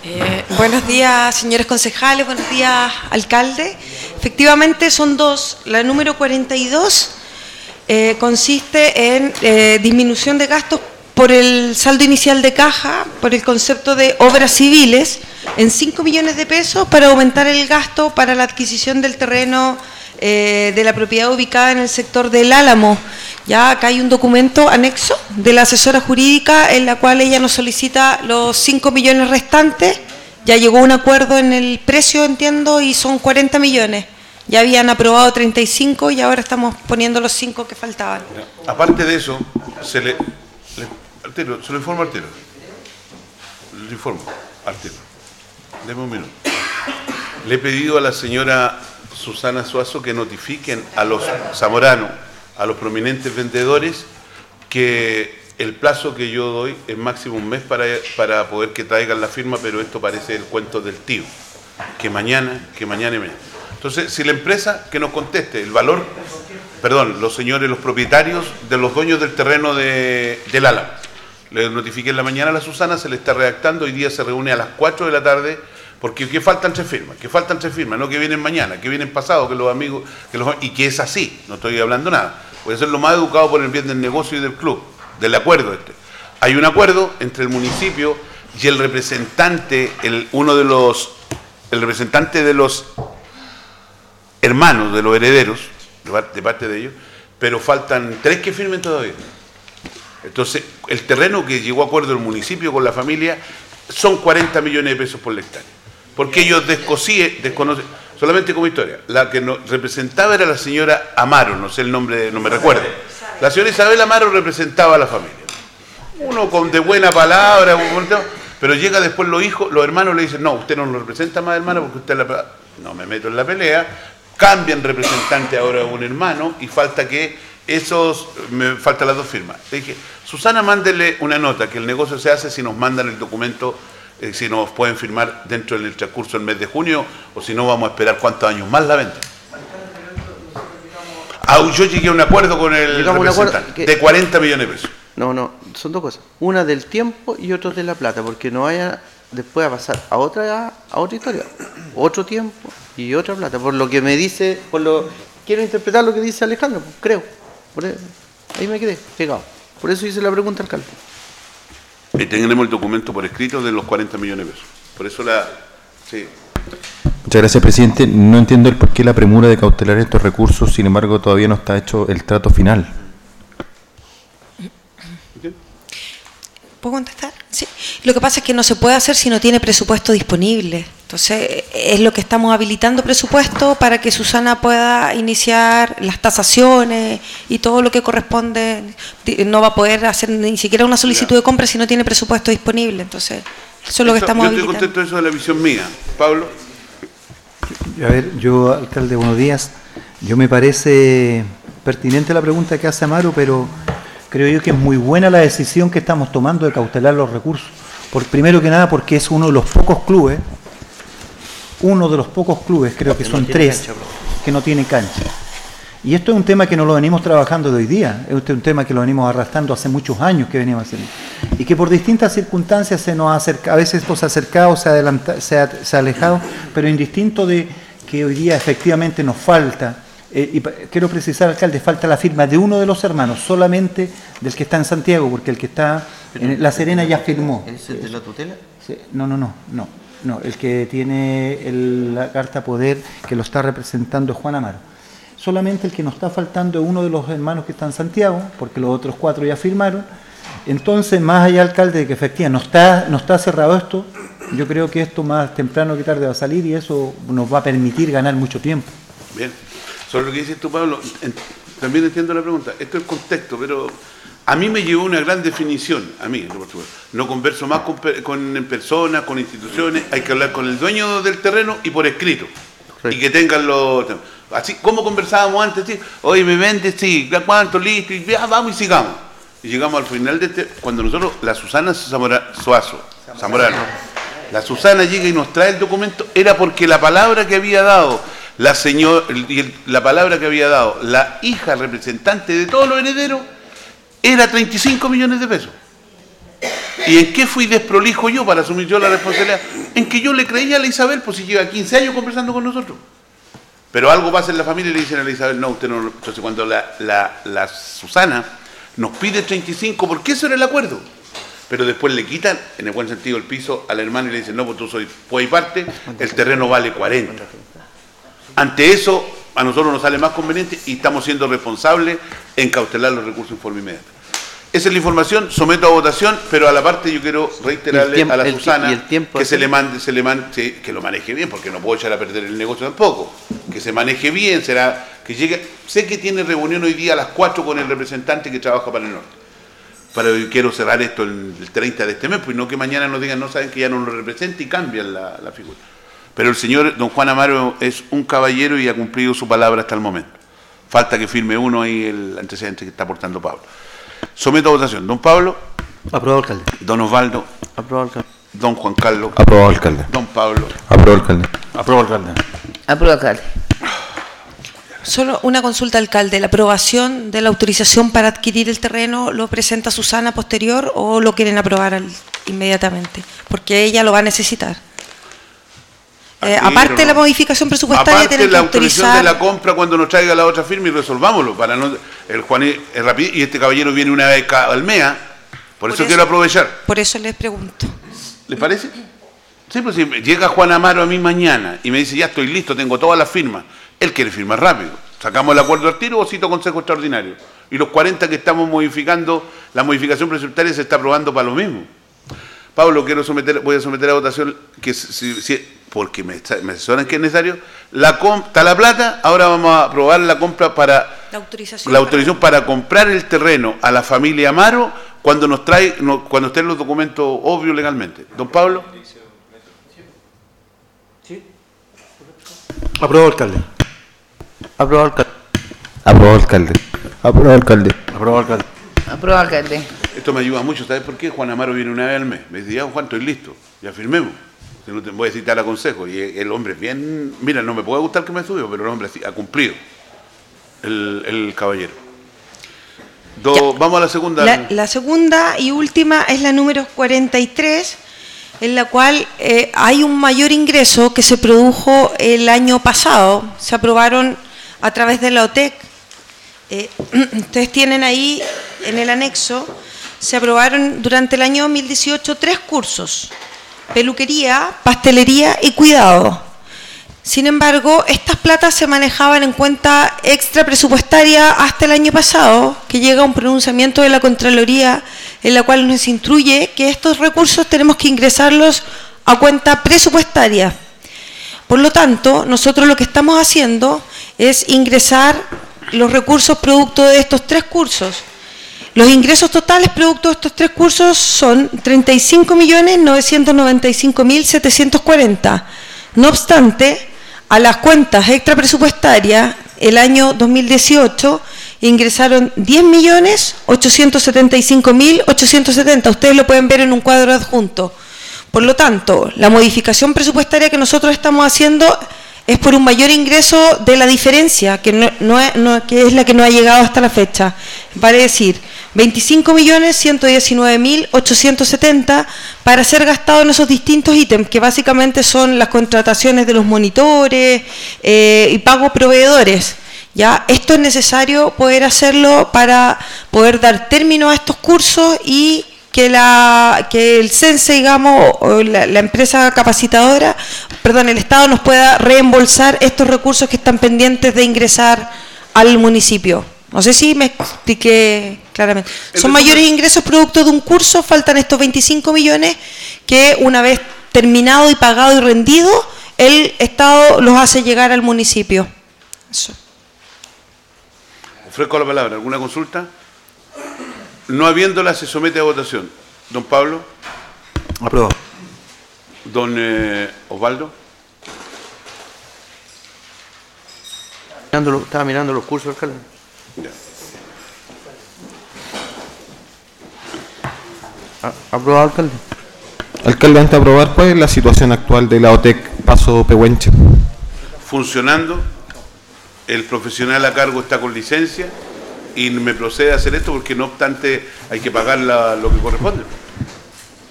Buenos días, señores concejales, buenos días, alcalde. Efectivamente son dos. La número 42 consiste en disminución de gastos por el saldo inicial de caja, por el concepto de obras civiles, en 5 millones de pesos para aumentar el gasto para la adquisición del terreno de la propiedad ubicada en el sector del Álamo. Ya acá hay un documento anexo de la asesora jurídica en la cual ella nos solicita los 5 millones restantes. Ya llegó un acuerdo en el precio, entiendo, y son 40 millones. Ya habían aprobado 35 y ahora estamos poniendo los 5 que faltaban. Aparte de eso, se lo informo al tiro. Le informo al tiro. Deme un minuto. Le he pedido a la señora Susana Suazo que notifiquen a los zamoranos, a los prominentes vendedores, que el plazo que yo doy es máximo un mes para poder que traigan la firma, pero esto parece el cuento del tío, que mañana y mañana. Entonces, si la empresa que nos conteste el valor, los señores, los propietarios de los dueños del terreno del Álamo, le notifiqué en la mañana a la Susana, se le está redactando, hoy día se reúne a las 4 de la tarde, porque ¿qué faltan 3 firmas? No que vienen mañana, que vienen pasado, que los amigos, y que es así, no estoy hablando nada. Puede ser lo más educado por el bien del negocio y del club, del acuerdo este. Hay un acuerdo entre el municipio y el representante, el representante de los hermanos, de los herederos, de parte de ellos, pero faltan 3 que firmen todavía. Entonces, el terreno que llegó a acuerdo el municipio con la familia son 40 millones de pesos por la hectárea. Porque ellos desconocen, solamente como historia, la que nos representaba era la señora Amaro, no sé el nombre, no me recuerdo. La señora Isabel Amaro representaba a la familia. Uno con de buena palabra, pero llega después los hermanos le dicen, no, usted no nos representa más, hermano, porque usted no me meto en la pelea, cambian representante ahora a un hermano y falta me faltan las 2 firmas. Le dije, Susana, mándele una nota, que el negocio se hace si nos mandan el documento, si nos pueden firmar dentro del transcurso del mes de junio, o si no vamos a esperar cuántos años más la venta. Yo llegué a un acuerdo con el representante de 40 millones de pesos. No, son 2 cosas. Una del tiempo y otra de la plata, porque no vaya después a pasar a otra historia, otro tiempo y otra plata. Por lo que me dice, quiero interpretar lo que dice Alejandro, creo. Ahí me quedé pegado. Por eso hice la pregunta al alcalde. Y tendremos el documento por escrito de los 40 millones de pesos. Por eso sí. Muchas gracias, presidente. No entiendo el por qué la premura de cautelar estos recursos, sin embargo, todavía no está hecho el trato final. ¿Puedo contestar? Sí. Lo que pasa es que no se puede hacer si no tiene presupuesto disponible. Entonces, es lo que estamos habilitando presupuesto para que Susana pueda iniciar las tasaciones y todo lo que corresponde. No va a poder hacer ni siquiera una solicitud de compra si no tiene presupuesto disponible. Entonces, eso es lo que estamos habilitando. Yo estoy contento de eso de la visión mía. Pablo. A ver, yo, alcalde, buenos días. Yo me parece pertinente la pregunta que hace Amaro, pero creo yo que es muy buena la decisión que estamos tomando de cautelar los recursos. Primero que nada porque es uno de los pocos clubes, creo que son 3, que no tienen cancha. Y esto es un tema que no lo venimos trabajando de hoy día, es un tema que lo venimos arrastrando hace muchos años que venimos haciendo. Y que por distintas circunstancias se nos acerca, a veces se ha acercado, se ha alejado, pero indistinto de que hoy día efectivamente nos falta. Y quiero precisar, alcalde, falta la firma de uno de los hermanos, solamente del que está en Santiago, porque el que está en La Serena ya firmó. ¿Es el de la tutela? Sí, no, el que tiene la carta poder, que lo está representando es Juan Amaro. Solamente el que nos está faltando es uno de los hermanos que está en Santiago, porque los otros 4 ya firmaron. Entonces, más allá, alcalde, de que efectivamente no está cerrado esto, yo creo que esto más temprano que tarde va a salir y eso nos va a permitir ganar mucho tiempo. Bien. Sobre lo que dices tú, Pablo, también entiendo la pregunta. Esto es contexto, pero a mí me llevó una gran definición, a mí, por supuesto. No converso más con personas, con instituciones, hay que hablar con el dueño del terreno y por escrito. Sí. Y que tengan los... Así como conversábamos antes, ¿sí? Oye, me vendes, sí, ¿cuánto? Listo, y ya, vamos y sigamos. Y llegamos al final de cuando nosotros, la Susana Zamorano, la Susana llega y nos trae el documento, era porque la palabra que había dado la palabra que había dado la hija representante de todos los herederos era 35 millones de pesos. ¿Y en qué fui desprolijo yo para asumir yo la responsabilidad? En que yo le creía a la Isabel, pues si lleva 15 años conversando con nosotros. Pero algo pasa en la familia y le dicen a la Isabel, no, usted no. Entonces cuando la Susana nos pide 35, ¿por qué eso era el acuerdo? Pero después le quitan, en el buen sentido, el piso a la hermana y le dicen, no, pues tú soy pues y parte, el terreno vale 40. Ante eso, a nosotros nos sale más conveniente y estamos siendo responsables en cautelar los recursos en forma inmediata. Esa es la información, someto a votación, pero a la parte yo quiero reiterarle a la Susana que se le mande, sí, que lo maneje bien, porque no puedo echar a perder el negocio tampoco. Que se maneje bien, será que llegue. Sé que tiene reunión hoy día a las 4 con el representante que trabaja para el norte. Pero yo quiero cerrar esto el 30 de este mes, pues no que mañana nos digan, no saben que ya no lo representa y cambian la figura. Pero el señor don Juan Amaro es un caballero y ha cumplido su palabra hasta el momento. Falta que firme uno ahí el antecedente que está aportando Pablo. Someto a votación. Don Pablo. Aprobado, alcalde. Don Osvaldo. Aprobado, alcalde. Don Juan Carlos. Aprobado, alcalde. Don Pablo. Aprobado, alcalde. Aprobado, alcalde. Aprobado, alcalde. Solo una consulta, alcalde. ¿La aprobación de la autorización para adquirir el terreno lo presenta Susana posterior o lo quieren aprobar inmediatamente? Porque ella lo va a necesitar. Aparte de la modificación presupuestaria, tienen que autorización autorizar... de la compra cuando nos traiga la otra firma y resolvámoslo. Para no, el Juan es rápido y este caballero viene una vez al mes. Por eso quiero aprovechar. Por eso les pregunto. ¿Les parece? Sí, pues si llega Juan Amaro a mí mañana y me dice, ya estoy listo, tengo todas las firmas. Él quiere firmar rápido. ¿Sacamos el acuerdo al tiro o cito consejo extraordinario? Y los 40 que estamos modificando, la modificación presupuestaria se está aprobando para lo mismo. Pablo, voy a someter a votación, que porque me asesoran que es necesario, está la plata, ahora vamos a aprobar la compra para la autorización para comprar el terreno a la familia Amaro cuando cuando estén los documentos obvios legalmente. Don Pablo. Aprobado, alcalde. Aprobado, alcalde. Aprobado, alcalde. Aprobado, alcalde. Aprobado, alcalde. Aprobado, alcalde. Esto me ayuda mucho, ¿sabes por qué? Juan Amaro viene una vez al mes. Me dice, ya Juan, estoy listo, ya firmemos. Si no te voy a citar a consejo. Y el hombre es bien, mira, no me puede gustar que me subió, pero el hombre ha cumplido, el caballero. Vamos a la segunda. La segunda y última es la número 43, en la cual hay un mayor ingreso que se produjo el año pasado. Se aprobaron a través de la OTEC. Ustedes tienen ahí en el anexo, se aprobaron durante el año 2018 3 cursos: peluquería, pastelería y cuidado. Sin embargo, estas platas se manejaban en cuenta extra presupuestaria hasta el año pasado, que llega un pronunciamiento de la Contraloría en la cual nos instruye que estos recursos tenemos que ingresarlos a cuenta presupuestaria. Por lo tanto, nosotros lo que estamos haciendo es ingresar los recursos producto de estos 3 cursos. Los ingresos totales producto de estos 3 cursos son 35.995.740. No obstante, a las cuentas extrapresupuestarias, el año 2018 ingresaron 10.875.870. Ustedes lo pueden ver en un cuadro adjunto. Por lo tanto, la modificación presupuestaria que nosotros estamos haciendo es por un mayor ingreso de la diferencia, que que es la que no ha llegado hasta la fecha. Vale decir, 25.119.870 para ser gastado en esos distintos ítems, que básicamente son las contrataciones de los monitores y pago proveedores. ¿Ya? Esto es necesario poder hacerlo para poder dar término a estos cursos y que el CENSE, digamos, o la empresa capacitadora, perdón, el Estado nos pueda reembolsar estos recursos que están pendientes de ingresar al municipio. No sé si me expliqué claramente. Son mayores ingresos producto de un curso, faltan estos 25 millones que una vez terminado y pagado y rendido, el Estado los hace llegar al municipio. Eso. Ofrezco la palabra. ¿Alguna consulta? No habiéndola, se somete a votación. Don Pablo. Aprobado. Don Osvaldo. Estaba mirando los cursos, alcalde. Ya. Aprobado, alcalde. Alcalde, antes de aprobar, ¿cuál es la situación actual de la OTEC Paso Pehuenche? Funcionando, el profesional a cargo está con licencia y me procede a hacer esto porque no obstante hay que pagar lo que corresponde.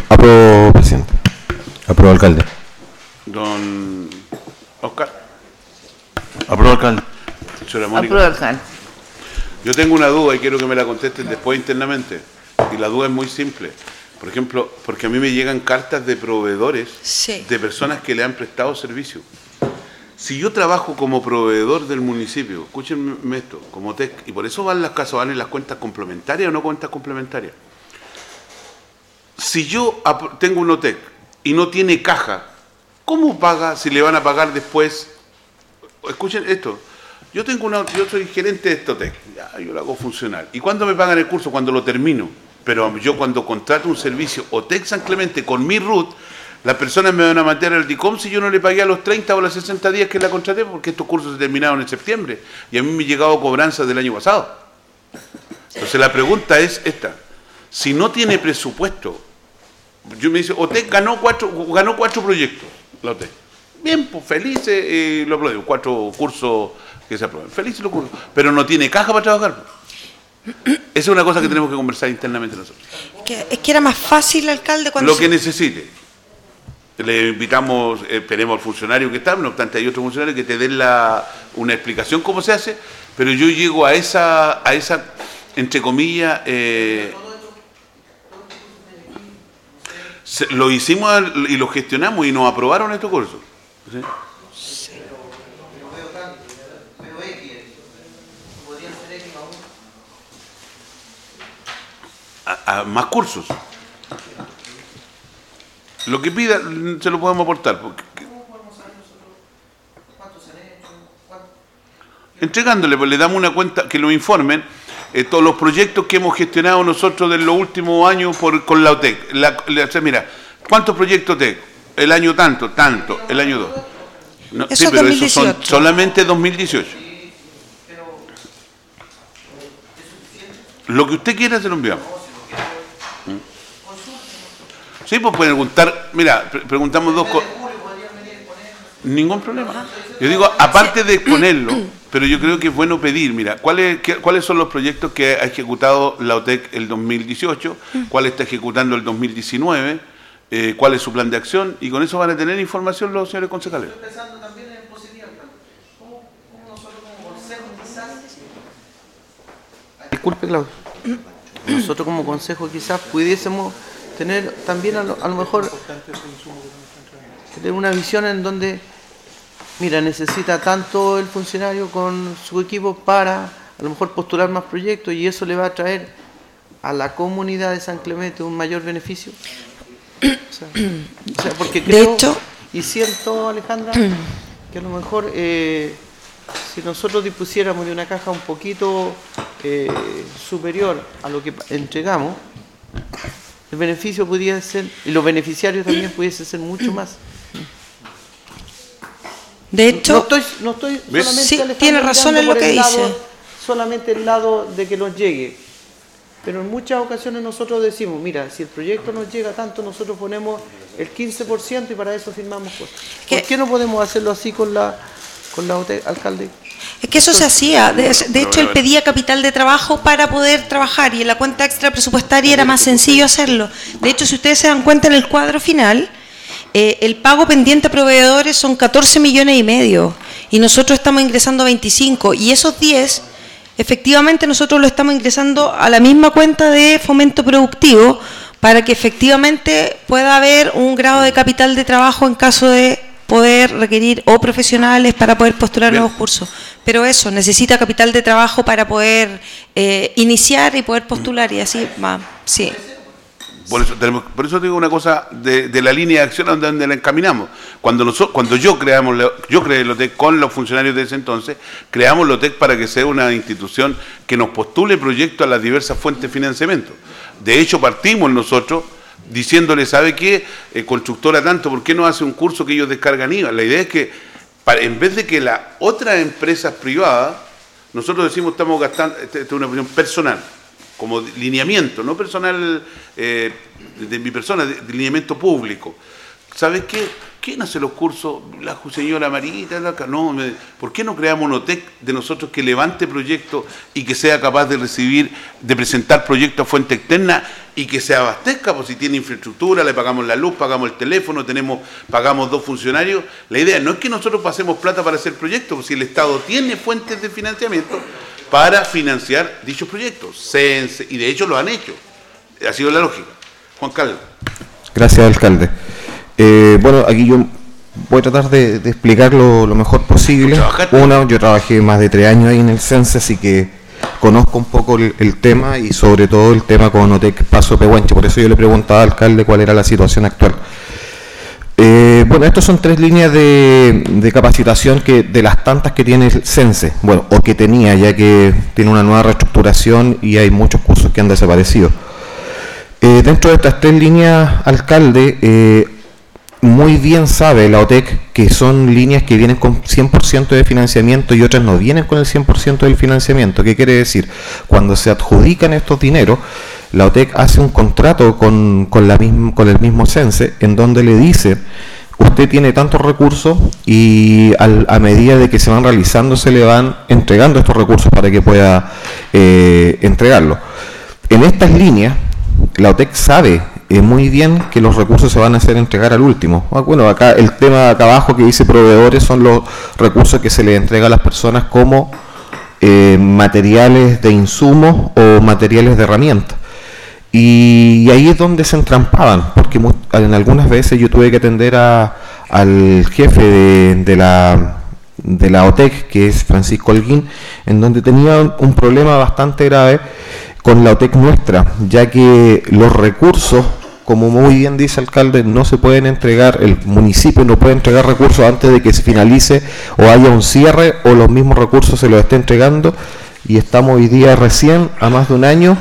Apruebo, presidente. Apruebo, alcalde. Don Oscar. Apruebo, alcalde. Señora Mónica. Aprueba, alcalde. Yo tengo una duda y quiero que me la contesten después internamente. Y la duda es muy simple. Por ejemplo, porque a mí me llegan cartas de proveedores, Sí. de personas que le han prestado servicio. Si yo trabajo como proveedor del municipio, escúchenme esto, como TEC, y por eso van las casas, van en las cuentas complementarias o no cuentas complementarias. Si yo tengo un OTEC y no tiene caja, ¿cómo paga si le van a pagar después? Escuchen esto. Yo soy gerente de este OTEC, ya, yo lo hago funcional. ¿Y cuándo me pagan el curso? Cuando lo termino. Pero yo cuando contrato un servicio OTEC San Clemente con mi RUT, las personas me van a meter al DICOM si yo no le pagué a los 30 o los 60 días que la contraté, porque estos cursos se terminaron en septiembre y a mí me han llegado cobranzas del año pasado. Entonces la pregunta es esta: si no tiene presupuesto, yo me dice, OTEC ganó cuatro proyectos, la OTEC. Bien, pues felices, lo aplaudimos, 4 cursos que se aprueban, felices los cursos, pero no tiene caja para trabajar. Esa es una cosa que tenemos que conversar internamente nosotros. Es que era más fácil, alcalde, cuando... Lo que necesite. Le invitamos, tenemos al funcionario que está, no obstante hay otros funcionarios que te den una explicación cómo se hace, pero yo llego a esa entre comillas, lo hicimos y lo gestionamos y nos aprobaron estos cursos. ¿Sí? A más cursos. Lo que pida se lo podemos aportar. Entregándole, pues le damos una cuenta, que nos informen todos los proyectos que hemos gestionado nosotros en los últimos años con la OTEC. Mira, ¿cuántos proyectos OTEC? El año tanto, el año 2. No, Eso sí, es pero 2018. esos son solamente 2018. Lo que usted quiera se lo enviamos. Sí, pues pueden preguntar, mira, preguntamos 2 cosas. Ningún problema. Yo digo, aparte de exponerlo, pero yo creo que es bueno pedir, mira, ¿cuáles son los proyectos que ha ejecutado la OTEC el 2018? ¿Cuál está ejecutando el 2019? ¿Cuál es su plan de acción? Y con eso van a tener información los señores concejales. Estoy pensando también en positivo, ¿cómo nosotros como consejo quizás... Disculpe, Claudio. Nosotros como consejo quizás pudiésemos tener también a lo mejor tener una visión en donde, mira, necesita tanto el funcionario con su equipo para a lo mejor postular más proyectos y eso le va a traer a la comunidad de San Clemente un mayor beneficio. O sea, porque creo, de hecho, y siento, Alejandra, que a lo mejor si nosotros dispusiéramos de una caja un poquito superior a lo que entregamos, el beneficio pudiera ser, y los beneficiarios también pudiesen ser mucho más. de hecho, No estoy ¿ves? solamente, Sí, Alejandra, tiene razón mirando en lo por que el lado, dice. solamente el lado de que nos llegue. Pero en muchas ocasiones nosotros decimos, mira, si el proyecto nos llega tanto, nosotros ponemos el 15% y para eso firmamos cosas. ¿Por qué no podemos hacerlo así con la OTEC, alcalde? Es que eso se hacía. De hecho, él pedía capital de trabajo para poder trabajar y en la cuenta extra presupuestaria era más sencillo hacerlo. De hecho, si ustedes se dan cuenta en el cuadro final, el pago pendiente a proveedores son 14,5 millones y nosotros estamos ingresando 25 y esos 10, efectivamente nosotros lo estamos ingresando a la misma cuenta de fomento productivo para que efectivamente pueda haber un grado de capital de trabajo en caso de poder requerir o profesionales para poder postular nuevos cursos. Pero eso, necesita capital de trabajo para poder iniciar y poder postular y así va. Sí. Por eso digo una cosa de la línea de acción donde la encaminamos. Cuando yo creé el OTEC con los funcionarios de ese entonces, creamos el OTEC para que sea una institución que nos postule proyectos a las diversas fuentes de financiamiento. De hecho, partimos nosotros diciéndole, ¿sabe qué? Constructora tanto, ¿por qué no hace un curso que ellos descargan IVA? La idea es que, en vez de que las otras empresas privadas, nosotros decimos estamos gastando, esta es una opinión personal, como lineamiento, no personal de mi persona, de lineamiento público. ¿Sabes qué? ¿quién hace los cursos? La señora Marita, no, ¿por qué no creamos un OTEC de nosotros que levante proyectos y que sea capaz de recibir, de presentar proyectos a fuente externa y que se abastezca? Pues si tiene infraestructura, le pagamos la luz, pagamos el teléfono, pagamos 2 funcionarios. La idea no es que nosotros pasemos plata para hacer proyectos, pues si el Estado tiene fuentes de financiamiento para financiar dichos proyectos, CENSE, y de hecho lo han hecho. Ha sido la lógica. Juan Carlos. Gracias, alcalde. Bueno, aquí yo voy a tratar de explicar lo mejor posible. Yo trabajé más de 3 años ahí en el CENSE, así que conozco un poco el tema y sobre todo el tema con OTEC Paso Pehuenche. Por eso yo le preguntaba al alcalde cuál era la situación actual. Bueno, estos son 3 líneas de capacitación de las tantas que tiene el CENSE, bueno, o que tenía, ya que tiene una nueva reestructuración y hay muchos cursos que han desaparecido. Dentro de estas 3 líneas, alcalde, muy bien sabe la OTEC que son líneas que vienen con 100% de financiamiento y otras no vienen con el 100% del financiamiento. ¿Qué quiere decir? Cuando se adjudican estos dineros, la OTEC hace un contrato con el mismo CENSE, en donde le dice: usted tiene tantos recursos y a medida de que se van realizando se le van entregando estos recursos para que pueda entregarlos. En estas líneas, la OTEC sabe muy bien que los recursos se van a hacer entregar al último. Bueno, acá el tema de acá abajo que dice proveedores son los recursos que se les entrega a las personas como materiales de insumos o materiales de herramientas. Y ahí es donde se entrampaban, porque en algunas veces yo tuve que atender al jefe de la OTEC, que es Francisco Holguín, en donde tenía un problema bastante grave con la OTEC nuestra, ya que los recursos, como muy bien dice el alcalde, no se pueden entregar, el municipio no puede entregar recursos antes de que se finalice o haya un cierre o los mismos recursos se los esté entregando, y estamos hoy día recién, a más de un año,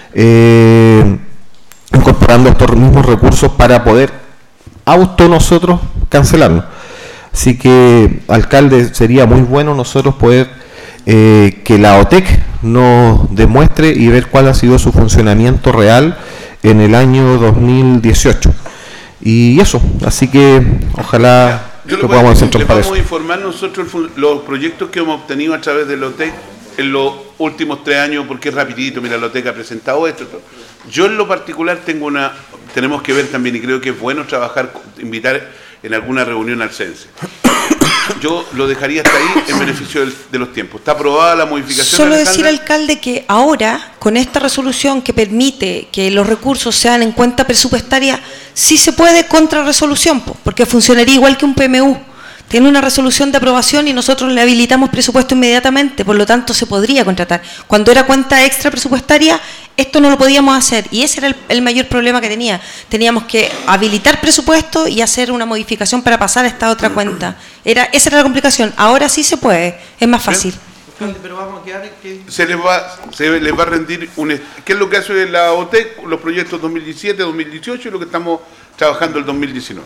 incorporando estos mismos recursos para poder nosotros cancelarlos. Así que, alcalde, sería muy bueno nosotros poder que la OTEC nos demuestre y ver cuál ha sido su funcionamiento real en el año 2018. Y eso, así que ojalá que podamos centrar para eso. Vamos a informar nosotros los proyectos que hemos obtenido a través de la OTEC en los últimos 3 años, porque es rapidito. Mira, la OTEC ha presentado esto. Yo en lo particular tenemos que ver también, y creo que es bueno invitar en alguna reunión al CENSE. Yo lo dejaría hasta ahí en beneficio de los tiempos. ¿Está aprobada la modificación? Solo decir, alcalde, que ahora, con esta resolución que permite que los recursos sean en cuenta presupuestaria, sí se puede contra resolución, porque funcionaría igual que un PMU. Tiene una resolución de aprobación y nosotros le habilitamos presupuesto inmediatamente, por lo tanto se podría contratar. Cuando era cuenta extra presupuestaria, esto no lo podíamos hacer, y ese era el mayor problema que tenía. Teníamos que habilitar presupuesto y hacer una modificación para pasar a esta otra cuenta. Esa era la complicación. Ahora sí se puede, es más fácil. Pero vamos a quedar en que... Se les va a rendir ¿qué es lo que hace la OTEC? Los proyectos 2017, 2018 y lo que estamos trabajando el 2019.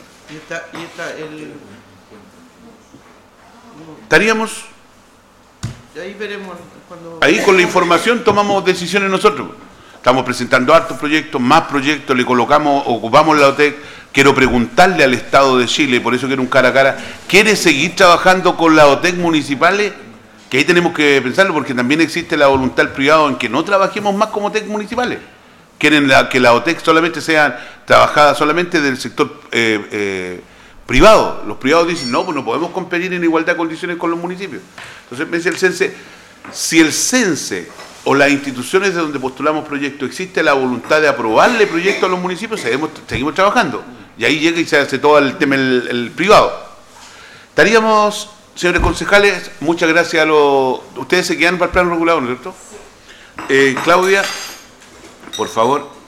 Estaríamos... Ahí veremos cuando... Ahí con la información tomamos decisiones nosotros. Estamos presentando hartos proyectos, más proyectos, ocupamos la OTEC. Quiero preguntarle al Estado de Chile, por eso quiero un cara a cara, ¿quiere seguir trabajando con la OTEC municipales? Que ahí tenemos que pensarlo, porque también existe la voluntad del privado en que no trabajemos más como OTEC municipales. Quieren que la OTEC solamente sea trabajada solamente del sector privado. Los privados dicen, no, pues no podemos competir en igualdad de condiciones con los municipios. Entonces me dice el CENSE, si el CENSE o las instituciones de donde postulamos proyectos existe la voluntad de aprobarle proyectos a los municipios, seguimos trabajando. Y ahí llega y se hace todo el tema el privado. Estaríamos, señores concejales, muchas gracias ustedes se quedan para el plano regulador, ¿no es cierto? Claudia, por favor.